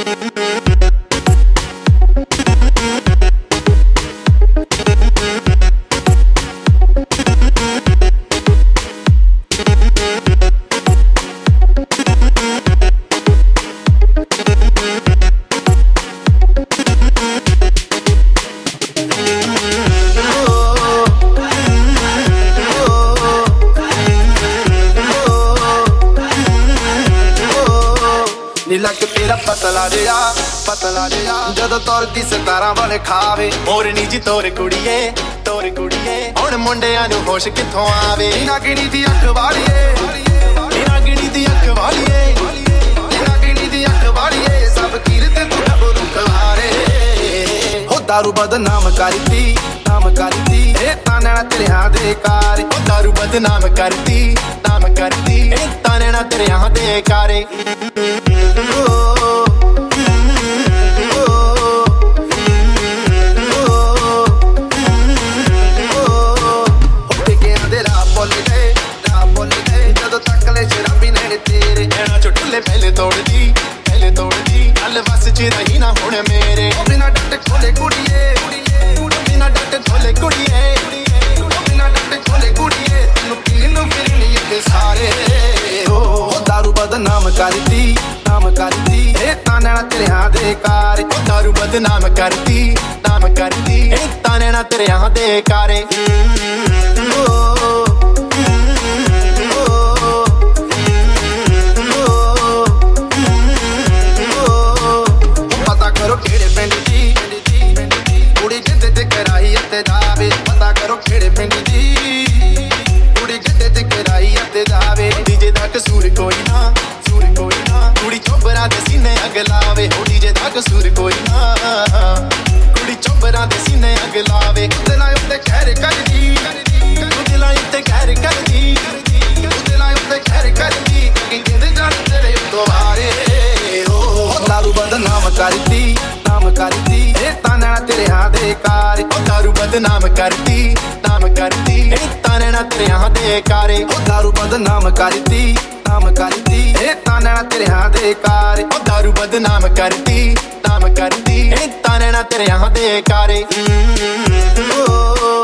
ਲੱਕ ਤੇਰਾ ਪਤਲਾ ਜਿਹਾ ਜਦੋਂ ਤੁਰਦੀ ਸਿਤਾਰਾਂ ਵਾਲੇ ਖਾਵੇ ਮੋਰਨੀ ਜੀ ਤੋਰ ਕੁੜੀਏ ਹੁਣ ਮੁੰਡਿਆਂ ਨੂੰ ਹੋਸ਼ ਕਿੱਥੋਂ ਆਵੇ ਨਾਗਣੀ ਦੀ ਅੱਖ ਵਾਲੀਏ ਸਭ ਕੀਰਤ ਤੂੰ ਬੋਲੂ ਖਵਾਰੇ ਹੋ ਦਾਰੂ ਬਦਨਾਮ ਕਰਦੀ ਇਹ ਤਾਂ ਨੈਣਾ ਤੇਰਿਆਂ ਦੇ ਕਾਰੇ ਹੋ ਦਾਰੂ ਬਦਨਾਮ ਕਰਦੀ ਇਹ ਤਾਂ ਨੈਣਾ ਤੇਰਿਆਂ ਦੇ ਕਾਰੇ ਜਦੋਂ ਤੱਕ ਲੈ ਸ਼ਰਾਬੀ ਨੈਣੇ ਤੇਰੇ ਨੈਣਾ ਚੋਂ ਢੁੱਲੇ ਪਹਿਲੇ ਤੋੜਦੀ ਹਲ ਵਸ ਚ ਰਹੀ ਨਾ ਹੁਣ ਮੇਰੇ ਬਿਨਾ ਡੱਟ ਖੋਲੇ ਕੁੜੀਏ ਤੈਨੂੰ ਪੀਣ ਨੂੰ ਫਿਰਨੀ ਇੱਥੇ ਸਾਰੇ ਉਹ ਦਾਰੂ ਬਦਨਾਮ ਕਰਦੀ ਇਹ ਤਾਂ ਨੈਣਾ ਤੇਰਿਆਂ ਦੇ ਕਾਰੇ ਉਹ ਦਾਰੂ ਬਦਨਾਮ ਕਰਦੀ ਇਹ ਤਾਂ ਨੈਣਾ ਤੇਰਿਆਂ ਦੇ ਕਾਰੇ ਕਰੋ ਕਿਹੜੇ ਪਿੰਡ ਦੀ ਕੁੜੀ ਜਿੱਦੇ ਤੇ ਕਰਾਈ ਅਤੇ ਜਾਵੇ ਪਤਾ ਕਰੋ ਕਿਹੜੇ ਪਿੰਡ ਦੀ ਕੁੜੀ ਜਿੱਦੇ ਤੇ ਕਰਾਈ ਅਤੇ ਜਾਵੇ ਡੀਜੇ ਦਾ ਕਸੂਰ ਕੋਈ ਨਾ ਕੁੜੀ ਚੋਬਰਾਂ ਦੇ ਸੀਨੇ ਅੱਗ ਲਾਵੇ ਹੋ ਡੀਜੇ ਦਾ ਕਸੂਰ ਕੋਈ ਨਾ ਕੁੜੀ ਚੋਬਰਾਂ ਦੇ ਸੀਨੇ ਅੱਗ ਲਾਵੇ ਦਿਲਾਂ ਉੱਤੇ ਕਹਿਰ ਕਰਦੀ ਕਹਿੰਦੇ ਜਾਣ ਤੇਰੇ ਦੁਆਰੇ ਦਾਰੂ ਬਦਨਾਮ ਕਰਦੀ ਇਹ ਤਾਂ ਨੈਣਾ ਤੇਰਿਆਂ ਦੇ ਕਾਰੇ ਉਹ ਦਾਰੂ ਬਦਨਾਮ ਕਰਦੀ ਇਹ ਤਾਂ ਨੈਣਾ ਤੇਰਿਆਂ ਦੇ ਕਾਰੇ ਉਹ ਦਾਰੂ ਬਦਨਾਮ ਕਰਦੀ ਇਹ ਤਾਂ ਨੈਣਾ ਤੇਰਿਆਂ ਦੇ ਕਾਰੇ ਉਹ ਦਾਰੂ ਬਦਨਾਮ ਕਰਦੀ ਇਹ ਤਾਂ ਨੈਣਾ ਤੇਰਿਆਂ ਦੇ ਕਾਰੇ